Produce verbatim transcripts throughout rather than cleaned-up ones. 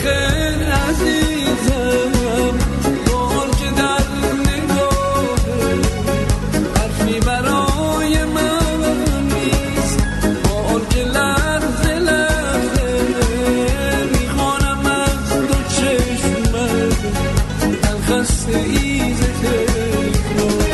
بخیر عزیزم، بار که در نگاهه حرفی برای من نیست، بار که لحظه لحظه میخوانم از دو چشمت الخسته ایز تکرار.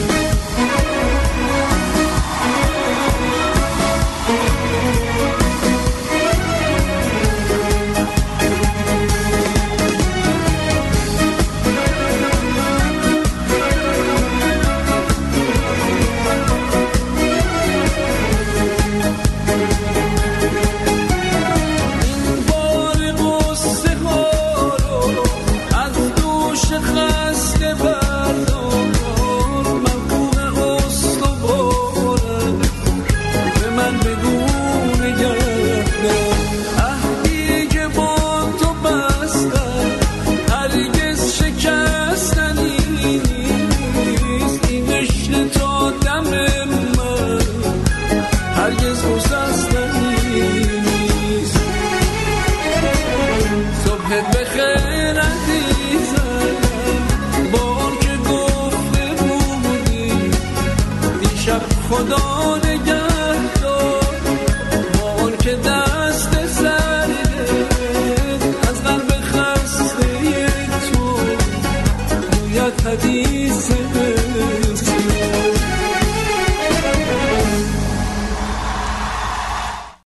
بخیر عزیزم، بار که گفته بودی دیشب خدا نگه